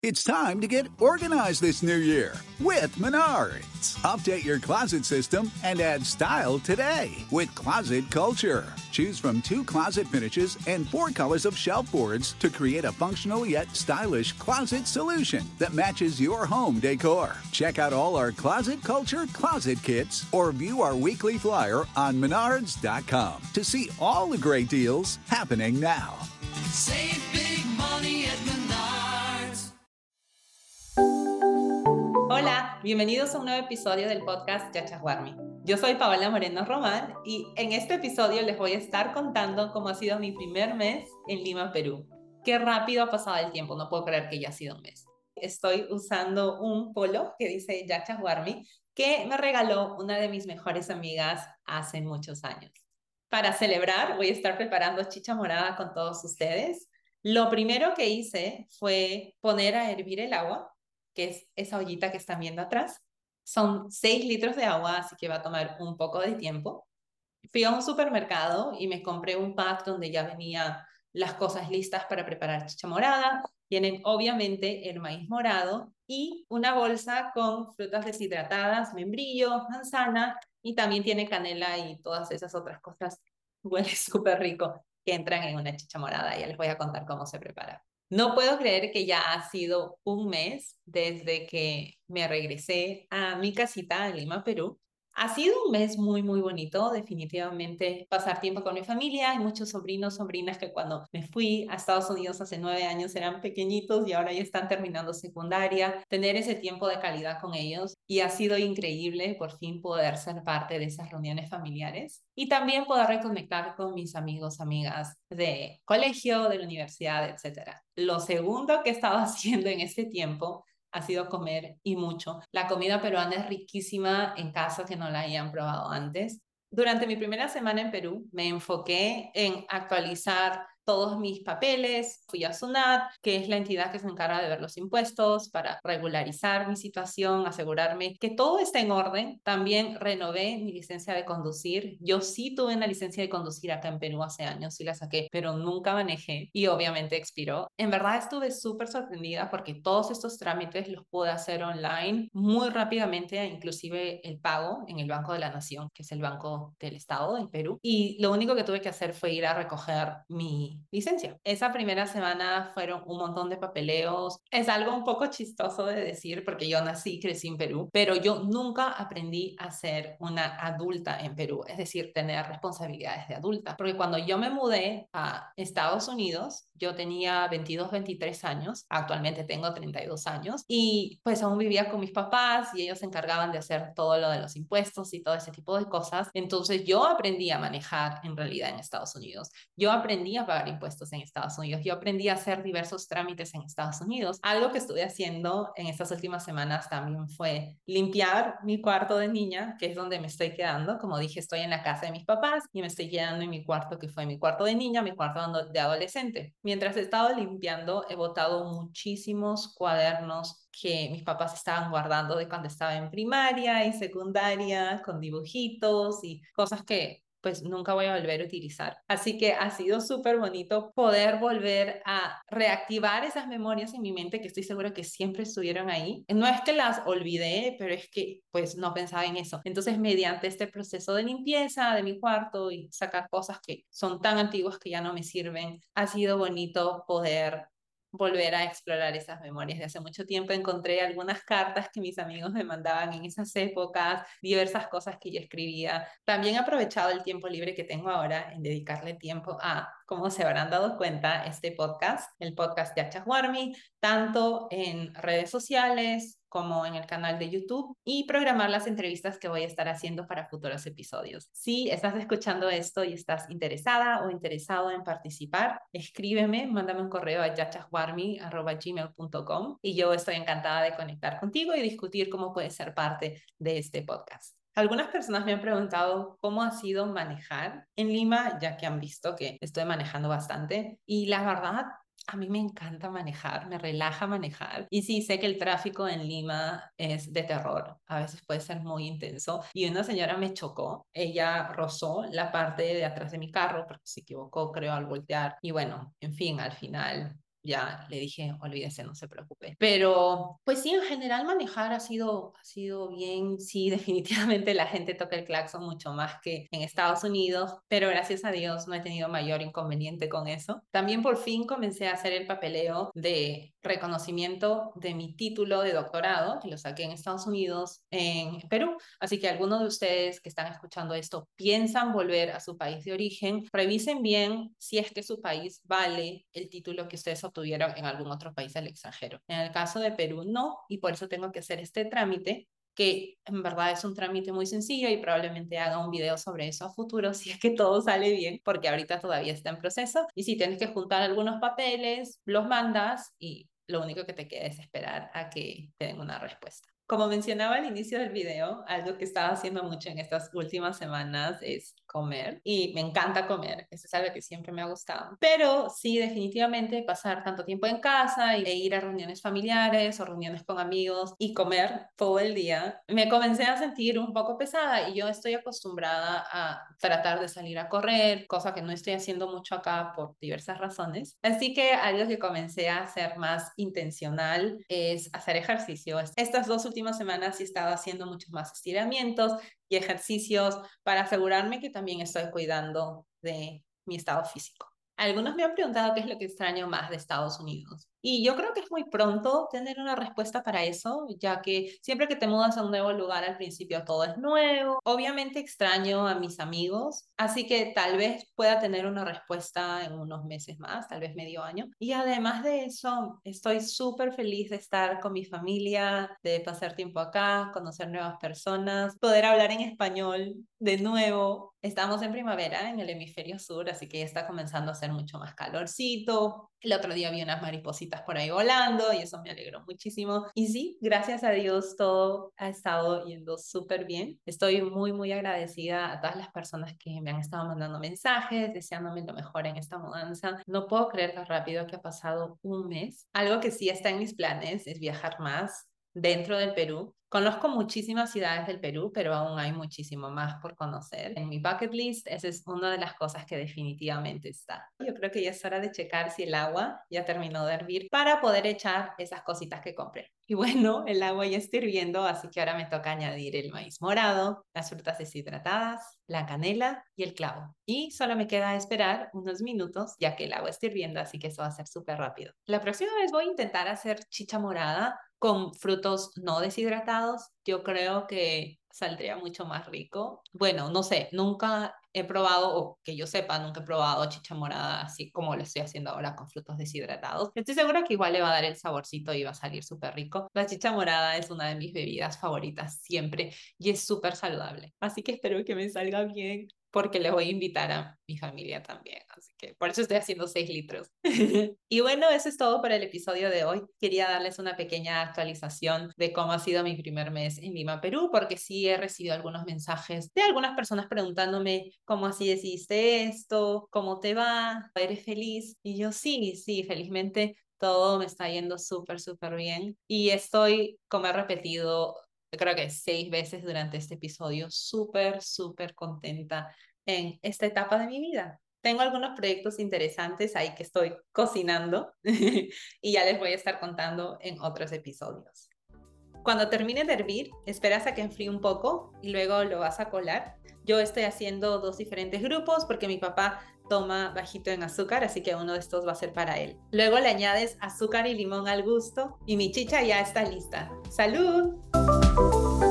It's time to get organized this new year with Menards. Update your closet system and add style today with Closet Culture. Choose from 2 closet finishes and 4 colors of shelf boards to create a functional yet stylish closet solution that matches your home decor. Check out all our Closet Culture closet kits or view our weekly flyer on Menards.com to see all the great deals happening now. Save big money at Menards. Hola, bienvenidos a un nuevo episodio del podcast Yachaguarmi. Yo soy Paola Moreno Román y en este episodio les voy a estar contando cómo ha sido mi primer mes en Lima, Perú. Qué rápido ha pasado el tiempo, no puedo creer que ya ha sido un mes. Estoy usando un polo que dice Yachaguarmi que me regaló una de mis mejores amigas hace muchos años. Para celebrar voy a estar preparando chicha morada con todos ustedes. Lo primero que hice fue poner a hervir el agua, que es esa ollita que están viendo atrás. Son 6 litros de agua, así que va a tomar un poco de tiempo. Fui a un supermercado y me compré un pack donde ya venían las cosas listas para preparar chicha morada. Tienen obviamente el maíz morado y una bolsa con frutas deshidratadas, membrillo, manzana y también tiene canela y todas esas otras cosas. Huele súper rico que entran en una chicha morada. Ya les voy a contar cómo se prepara. No puedo creer que ya ha sido un mes desde que me regresé a mi casita en Lima, Perú. Ha sido un mes muy, muy bonito, definitivamente pasar tiempo con mi familia. Hay muchos sobrinos, sobrinas que cuando me fui a Estados Unidos hace 9 años eran pequeñitos y ahora ya están terminando secundaria. Tener ese tiempo de calidad con ellos y ha sido increíble por fin poder ser parte de esas reuniones familiares y también poder reconectar con mis amigos, amigas de colegio, de la universidad, etcétera. Lo segundo que he estado haciendo en este tiempo ha sido comer y mucho. La comida peruana es riquísima en caso que no la hayan probado antes. Durante mi primera semana en Perú me enfoqué en actualizar todos mis papeles. Fui a SUNAT, que es la entidad que se encarga de ver los impuestos, para regularizar mi situación, asegurarme que todo está en orden. También renové mi licencia de conducir. Yo sí tuve una licencia de conducir acá en Perú hace años, sí la saqué, pero nunca manejé y obviamente expiró. En verdad estuve súper sorprendida porque todos estos trámites los pude hacer online muy rápidamente, inclusive el pago en el Banco de la Nación, que es el Banco del Estado del Perú. Y lo único que tuve que hacer fue ir a recoger mi licencia. Esa primera semana fueron un montón de papeleos. Es algo un poco chistoso de decir porque yo nací y crecí en Perú, pero yo nunca aprendí a ser una adulta en Perú, es decir, tener responsabilidades de adulta. Porque cuando yo me mudé a Estados Unidos, yo tenía 22, 23 años, actualmente tengo 32 años y pues aún vivía con mis papás y ellos se encargaban de hacer todo lo de los impuestos y todo ese tipo de cosas. Entonces yo aprendí a manejar en realidad en Estados Unidos. Yo aprendí a pagar impuestos en Estados Unidos. Yo aprendí a hacer diversos trámites en Estados Unidos. Algo que estuve haciendo en estas últimas semanas también fue limpiar mi cuarto de niña, que es donde me estoy quedando. Como dije, estoy en la casa de mis papás y me estoy quedando en mi cuarto, que fue mi cuarto de niña, mi cuarto de adolescente. Mientras he estado limpiando, he botado muchísimos cuadernos que mis papás estaban guardando de cuando estaba en primaria y secundaria, con dibujitos y cosas que pues nunca voy a volver a utilizar. Así que ha sido súper bonito poder volver a reactivar esas memorias en mi mente que estoy segura que siempre estuvieron ahí. No es que las olvidé, pero es que pues no pensaba en eso. Entonces, mediante este proceso de limpieza de mi cuarto y sacar cosas que son tan antiguas que ya no me sirven, ha sido bonito poder volver a explorar esas memorias de hace mucho tiempo. Encontré algunas cartas que mis amigos me mandaban en esas épocas, diversas cosas que yo escribía. También he aprovechado el tiempo libre que tengo ahora en dedicarle tiempo a, como se habrán dado cuenta, este podcast, el podcast de Achahuarmi, tanto en redes sociales como en el canal de YouTube y programar las entrevistas que voy a estar haciendo para futuros episodios. Si estás escuchando esto y estás interesada o interesado en participar, escríbeme, mándame un correo a yachaswarmi@gmail.com y yo estoy encantada de conectar contigo y discutir cómo puedes ser parte de este podcast. Algunas personas me han preguntado cómo ha sido manejar en Lima, ya que han visto que estoy manejando bastante. Y la verdad, a mí me encanta manejar, me relaja manejar. Y sí, sé que el tráfico en Lima es de terror. A veces puede ser muy intenso. Y una señora me chocó. Ella rozó la parte de atrás de mi carro porque se equivocó, creo, al voltear. Y bueno, en fin, al final ya le dije, olvídese, no se preocupe. Pero, pues sí, en general manejar ha sido bien. Sí, definitivamente la gente toca el claxon mucho más que en Estados Unidos, pero gracias a Dios no he tenido mayor inconveniente con eso. También por fin comencé a hacer el papeleo de reconocimiento de mi título de doctorado, que lo saqué en Estados Unidos, en Perú. Así que algunos de ustedes que están escuchando esto piensan volver a su país de origen, revisen bien si es que su país vale el título que ustedes obtuvieron en algún otro país del extranjero. En el caso de Perú, no, y por eso tengo que hacer este trámite, que en verdad es un trámite muy sencillo y probablemente haga un video sobre eso a futuro si es que todo sale bien, porque ahorita todavía está en proceso. Y si tienes que juntar algunos papeles, los mandas y lo único que te queda es esperar a que te den una respuesta. Como mencionaba al inicio del video, algo que estaba haciendo mucho en estas últimas semanas es comer, y me encanta comer, eso es algo que siempre me ha gustado, pero sí, definitivamente pasar tanto tiempo en casa e ir a reuniones familiares o reuniones con amigos y comer todo el día, me comencé a sentir un poco pesada, y yo estoy acostumbrada a tratar de salir a correr, cosa que no estoy haciendo mucho acá por diversas razones, así que algo que comencé a hacer más intencional es hacer ejercicio. Estas 2 últimas semanas sí he estado haciendo muchos más estiramientos y ejercicios para asegurarme que también estoy cuidando de mi estado físico. Algunos me han preguntado qué es lo que extraño más de Estados Unidos. Y yo creo que es muy pronto tener una respuesta para eso, ya que siempre que te mudas a un nuevo lugar al principio todo es nuevo. Obviamente extraño a mis amigos, así que tal vez pueda tener una respuesta en unos meses más, tal vez medio año. Y además de eso, estoy súper feliz de estar con mi familia, de pasar tiempo acá, conocer nuevas personas, poder hablar en español de nuevo. Estamos en primavera en el hemisferio sur, así que ya está comenzando a hacer mucho más calorcito. El otro día vi unas maripositas por ahí volando y eso me alegró muchísimo. Y sí, gracias a Dios todo ha estado yendo súper bien. Estoy muy, muy agradecida a todas las personas que me han estado mandando mensajes, deseándome lo mejor en esta mudanza. No puedo creer lo rápido que ha pasado un mes. Algo que sí está en mis planes es viajar más dentro del Perú. Conozco muchísimas ciudades del Perú, pero aún hay muchísimo más por conocer. En mi bucket list, esa es una de las cosas que definitivamente está. Yo creo que ya es hora de checar si el agua ya terminó de hervir para poder echar esas cositas que compré. Y bueno, el agua ya está hirviendo, así que ahora me toca añadir el maíz morado, las frutas deshidratadas, la canela y el clavo. Y solo me queda esperar unos minutos, ya que el agua está hirviendo, así que eso va a ser súper rápido. La próxima vez voy a intentar hacer chicha morada con frutos no deshidratados. Yo creo que saldría mucho más rico. Bueno, no sé, nunca he probado, o que yo sepa, nunca he probado chicha morada así como lo estoy haciendo ahora con frutos deshidratados. Estoy segura que igual le va a dar el saborcito y va a salir súper rico. La chicha morada es una de mis bebidas favoritas siempre y es súper saludable. Así que espero que me salga bien, porque les voy a invitar a mi familia también. Así que por eso estoy haciendo 6 litros. Y bueno, eso es todo para el episodio de hoy. Quería darles una pequeña actualización de cómo ha sido mi primer mes en Lima, Perú, porque sí he recibido algunos mensajes de algunas personas preguntándome cómo así decidiste esto, cómo te va, ¿eres feliz? Y yo sí, felizmente todo me está yendo súper, súper bien. Y estoy, como he repetido, creo que 6 veces durante este episodio, súper, súper contenta en esta etapa de mi vida. Tengo algunos proyectos interesantes ahí que estoy cocinando y ya les voy a estar contando en otros episodios. Cuando termine de hervir, esperas a que enfríe un poco y luego lo vas a colar. Yo estoy haciendo 2 diferentes grupos porque mi papá toma bajito en azúcar, así que uno de estos va a ser para él. Luego le añades azúcar y limón al gusto y mi chicha ya está lista. ¡Salud!